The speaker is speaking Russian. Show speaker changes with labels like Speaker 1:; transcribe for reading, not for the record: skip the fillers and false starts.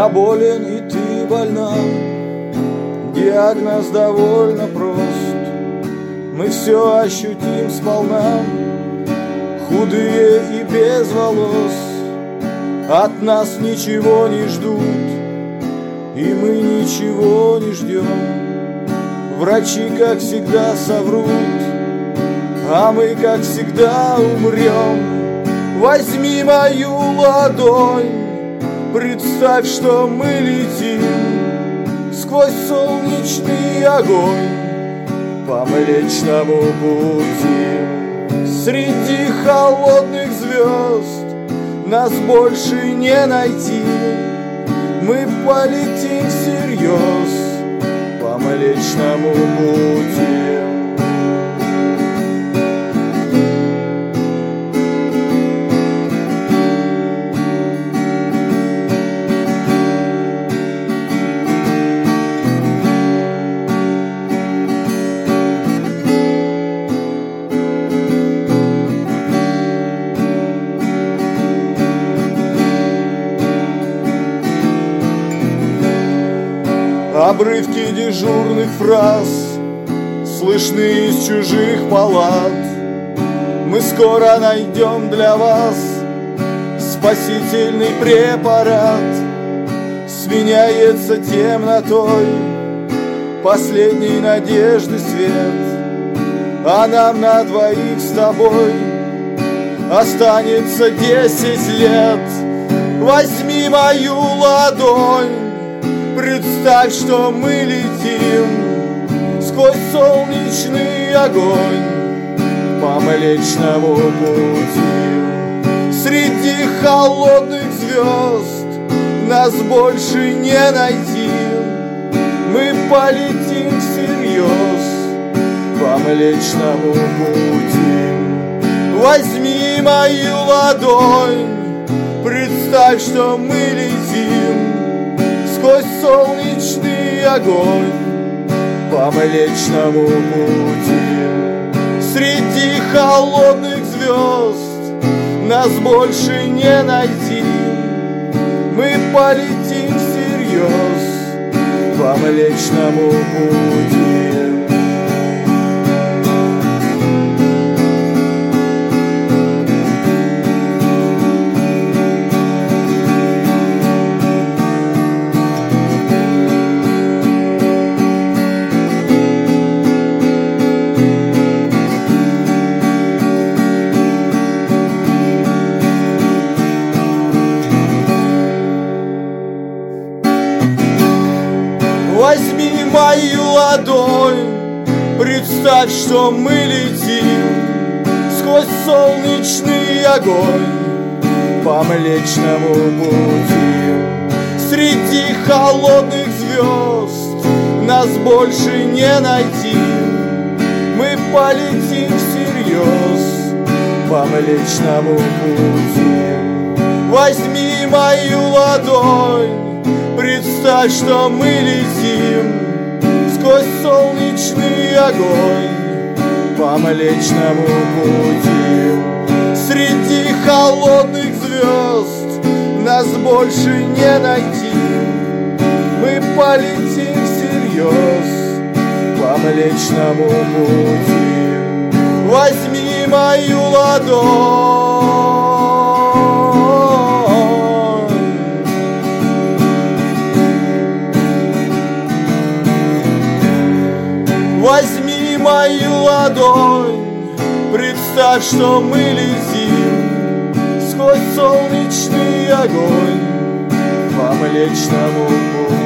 Speaker 1: Я болен, и ты больна. Диагноз довольно прост. Мы все ощутим сполна. Худые и без волос. От нас ничего не ждут, и мы ничего не ждем. Врачи, как всегда, соврут, а мы, как всегда, умрем. Возьми мою ладонь, представь, что мы летим сквозь солнечный огонь по Млечному пути. Среди холодных звезд нас больше не найти. Мы полетим всерьез по Млечному пути. Обрывки дежурных фраз слышны из чужих палат. Мы скоро найдем для вас спасительный препарат. Сменяется темнотой последней надежды свет, а нам на двоих с тобой останется 10 лет. Возьми мою ладонь, представь, что мы летим сквозь солнечный огонь по Млечному пути. Среди холодных звезд нас больше не найти. Мы полетим всерьез по Млечному пути. Возьми мою ладонь, представь, что мы летим сквозь солнечный огонь по Млечному пути. Среди холодных звезд нас больше не найти. Мы полетим всерьез по Млечному пути. Возьми мою ладонь, представь, что мы летим сквозь солнечный огонь по Млечному пути. Среди холодных звезд нас больше не найти. Мы полетим всерьез по Млечному пути. Возьми мою ладонь, представь, что мы летим сквозь солнечный огонь по Млечному пути. Среди холодных звезд нас больше не найти. Мы полетим всерьез по Млечному пути. Возьми мою ладонь, возьми мою ладонь, представь, что мы летим сквозь солнечный огонь по Млечному пути.